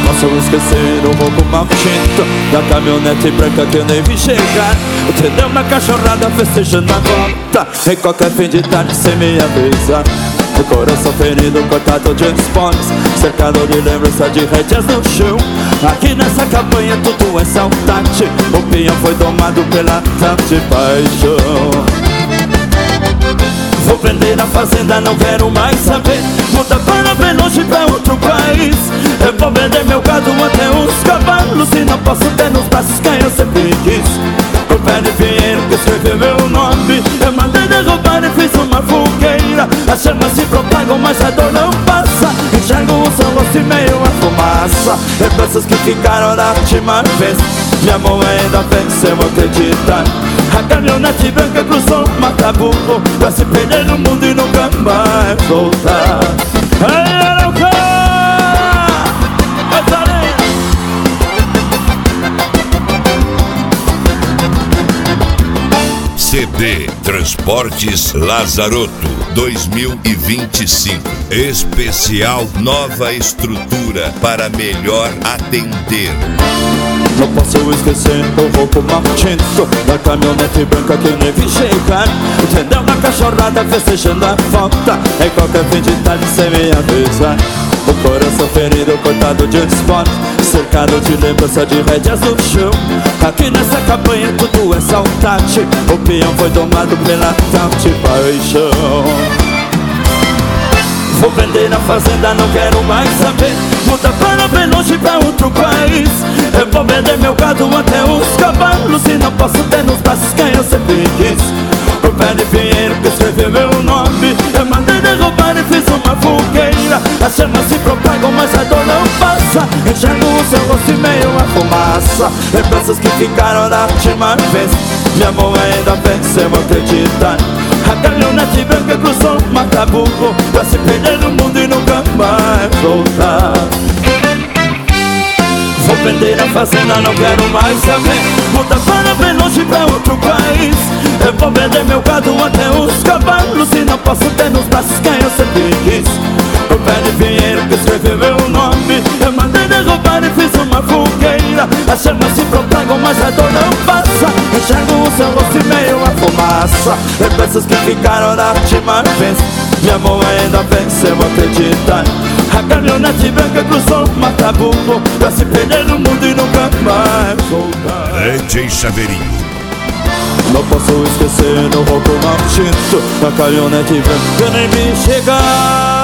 posso esquecer o roubo mal tinto da caminhonete branca que eu nem vi chegar. Entendeu? Uma cachorrada festejando a volta em qualquer fim de tarde sem me avisar. O coração ferido, cortado de esportes, cercado de lembrança de rédeas no chão. Aqui nessa campanha tudo é saudade. O pinhão foi domado pela tarde paixão. Vou vender a fazenda, não quero mais saber. Muda para bem longe, pra outro país. Eu vou vender meu gado até os cavalos, e não posso ter nos braços quem eu sempre quis. O pé de pinheiro que escreveu meu nome, eu mandei derrubar e fiz uma fogueira. As chamas se propagam, mas a dor não passa. Enxergo o seu rosto e meio a fumaça. Lembranças que ficaram da última vez. Minha mão ainda venceu acreditar. A caminhonete branca cruzou o Mataburro pra se perder no mundo e nunca mais voltar. CD Transportes Lazarotto 2025. Especial nova estrutura para melhor atender. Não posso esquecer o roubo mal tinto da caminhonete branca que eu nem vi chegar. Entendeu? Uma cachorrada festejando a volta em qualquer fim de tarde sem me avisar. O coração ferido, cortado de esporte, cercado de lembrança de rédeas no chão. Aqui nessa campanha tudo é saudade. O peão foi domado pela tal de paixão. Vou vender a fazenda, não quero mais saber. Muda para bem longe, pra outro país. Eu vou vender meu gado até os cavalos, e não posso ter nos braços quem eu sempre quis. O pé de pinheiro que escreveu meu nome, eu mandei derrubar e fiz uma fogueira. As chamas se propagam, mas a dor não passa. Enxergo o seu rosto e meio a fumaça. Lembranças que ficaram da última vez. Minha mão ainda venceu acreditar. A caminhonete branca cruzou o Mataburro pra se perder no mundo e nunca mais voltar. Vou vender a fazenda, não quero mais saber. Muda para bem longe, pra outro país. Eu vou vender meu gado até os cavalos, e não posso ter nos braços quem eu sempre quis. O pé de pinheiro que escreveu meu nome, eu mandei derrubar e fiz uma fogueira. As chamas se propagam, mas a dor não passa. Enxergo o seu rosto e meio a fumaça. Lembranças que ficaram da última vez. Minha mão ainda venceu acreditar. A caminhonete branca cruzou o Mataburro pra se perder no mundo e nunca mais voltar. DJ Chaveirinho. Não posso esquecer o roubo mal tinto da caminhonete branca que nem vi chegar.